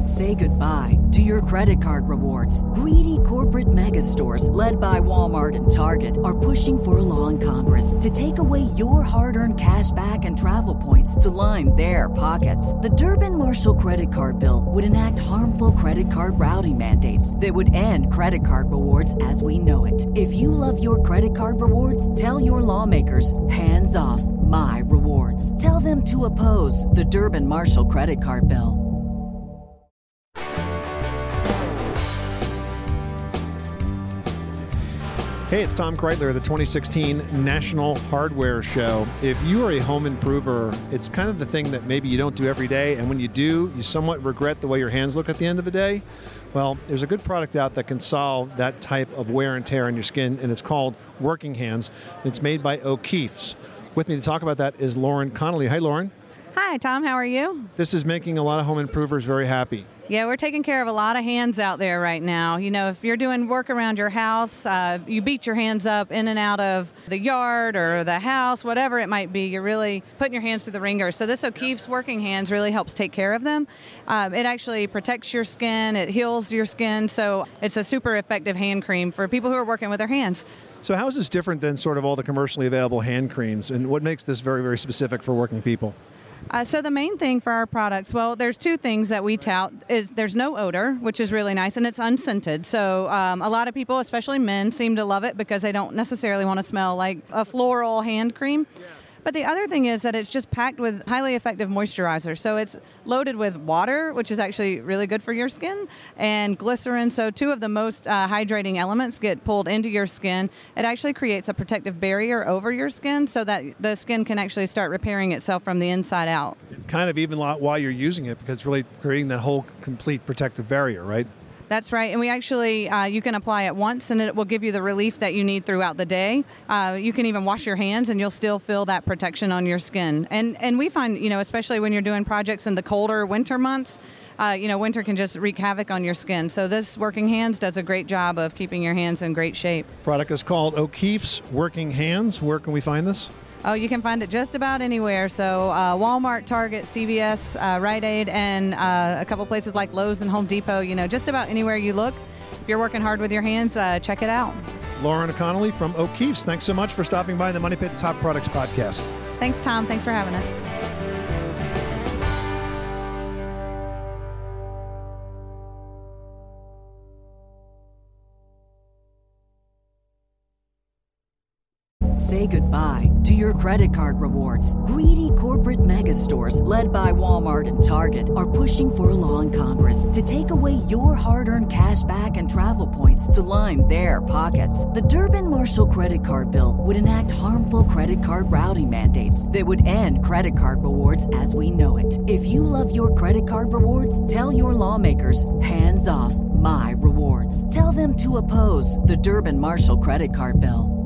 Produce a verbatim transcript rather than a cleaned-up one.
Say goodbye to your credit card rewards. Greedy corporate mega stores, led by Walmart and Target, are pushing for a law in Congress to take away your hard-earned cash back and travel points to line their pockets. The Durbin-Marshall credit card bill would enact harmful credit card routing mandates that would end credit card rewards as we know it. If you love your credit card rewards, tell your lawmakers, hands off my rewards. Tell them to oppose the Durbin-Marshall credit card bill. Hey, it's Tom Kreitler, the twenty sixteen National Hardware Show. If you are a home improver, it's kind of the thing that maybe you don't do every day, and when you do, you somewhat regret the way your hands look at the end of the day. Well, there's a good product out that can solve that type of wear and tear on your skin, and it's called Working Hands. It's made by O'Keeffe's. With me to talk about that is Lauren Connolly. Hi, Lauren. Hi, Tom. How are you? This is making a lot of home improvers very happy. Yeah, we're taking care of a lot of hands out there right now. You know, if you're doing work around your house, uh, you beat your hands up in and out of the yard or the house, whatever it might be, you're really putting your hands through the ringer. So this O'Keeffe's Working Hands really helps take care of them. Um, it actually protects your skin. It heals your skin. So it's a super effective hand cream for people who are working with their hands. So how is this different than sort of all the commercially available hand creams, and what makes this very, very specific for working people? Uh, so the main thing for our products, well, there's two things that we tout. Is there's no odor, which is really nice, and it's unscented. So um, a lot of people, especially men, seem to love it because they don't necessarily want to smell like a floral hand cream. Yeah. But the other thing is that it's just packed with highly effective moisturizer. So it's loaded with water, which is actually really good for your skin, and glycerin. So two of the most uh, hydrating elements get pulled into your skin. It actually creates a protective barrier over your skin so that the skin can actually start repairing itself from the inside out. Kind of even while you're using it, because it's really creating that whole complete protective barrier, right? That's right, and we actually, uh, you can apply it once and it will give you the relief that you need throughout the day. Uh, you can even wash your hands and you'll still feel that protection on your skin. And and we find, you know, especially when you're doing projects in the colder winter months, uh, you know, winter can just wreak havoc on your skin. So this Working Hands does a great job of keeping your hands in great shape. Product is called O'Keeffe's Working Hands. Where can we find this? Oh, you can find it just about anywhere. So uh, Walmart, Target, C V S, uh, Rite Aid, and uh, a couple places like Lowe's and Home Depot. You know, just about anywhere you look. If you're working hard with your hands, uh, check it out. Lauren Connolly from O'Keeffe's. Thanks so much for stopping by the Money Pit Top Products Podcast. Thanks, Tom. Thanks for having us. Say goodbye to your credit card rewards. Greedy corporate mega stores, led by Walmart and Target, are pushing for a law in Congress to take away your hard-earned cash back and travel points to line their pockets. The Durbin-Marshall credit card bill would enact harmful credit card routing mandates that would end credit card rewards as we know it. If you love your credit card rewards, tell your lawmakers, hands off my rewards. Tell them to oppose the Durbin-Marshall credit card bill.